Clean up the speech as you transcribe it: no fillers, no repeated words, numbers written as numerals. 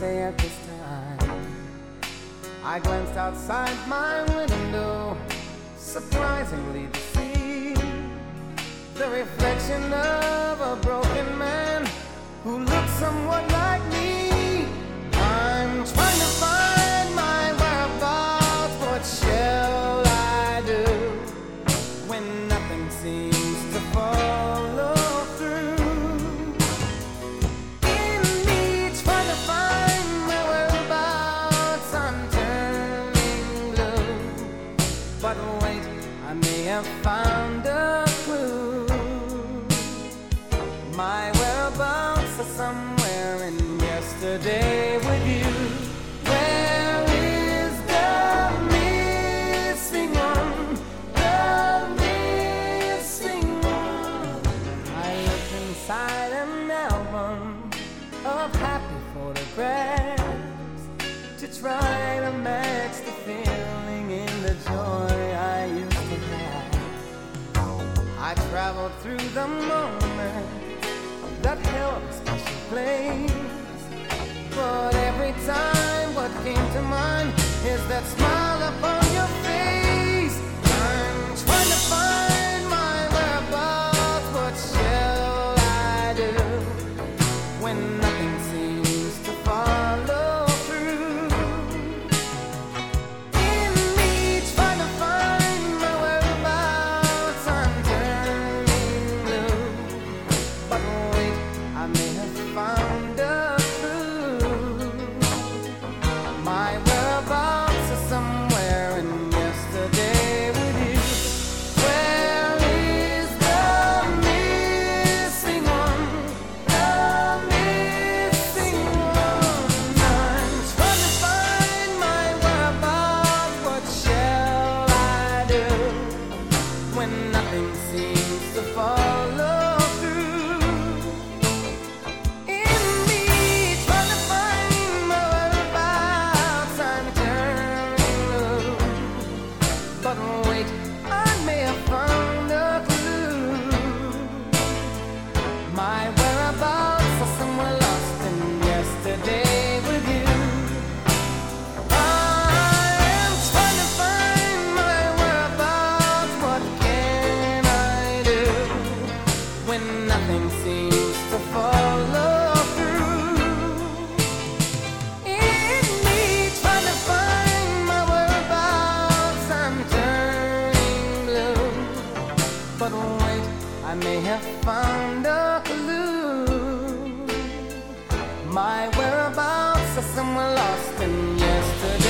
say at this time. I glanced outside my window, surprisingly to see the reflection of a broken man who looks somewhat like me. I'm trying to find my whereabouts. What shall I do when nothing seems to follow through? In me trying to find my whereabouts, I'm turning blue. But wait, I may have found a clue. My whereabouts are somewhere in yesterday with you. Where is the missing one? The missing one. I looked inside an album of happy photographs to try to match the feeling in the joy I used to have. I traveled through the moments that held a special place, but every time what came to mind is that smile upon your face. I'm trying to find my whereabouts. What shall I do when nothing seems to follow through? In me trying to find my whereabouts, I'm turning blue. But wait, I may have found a clue. My whereabouts are somewhere in yesterday with you. Where is the missing one? The missing one. I'm trying to find my whereabouts. What shall I do when nothing seems to follow through? In me trying to find my whereabouts, I'm turning blue. But wait, I may have found a clue. My whereabouts are somewhere lost in yesterday with you. I am trying to find my whereabouts. What can I do when nothing seems to follow through? In me trying to find my whereabouts, I'm turning blue. But wait, I may have found a clue. My whereabouts are somewhere lost in yesterday.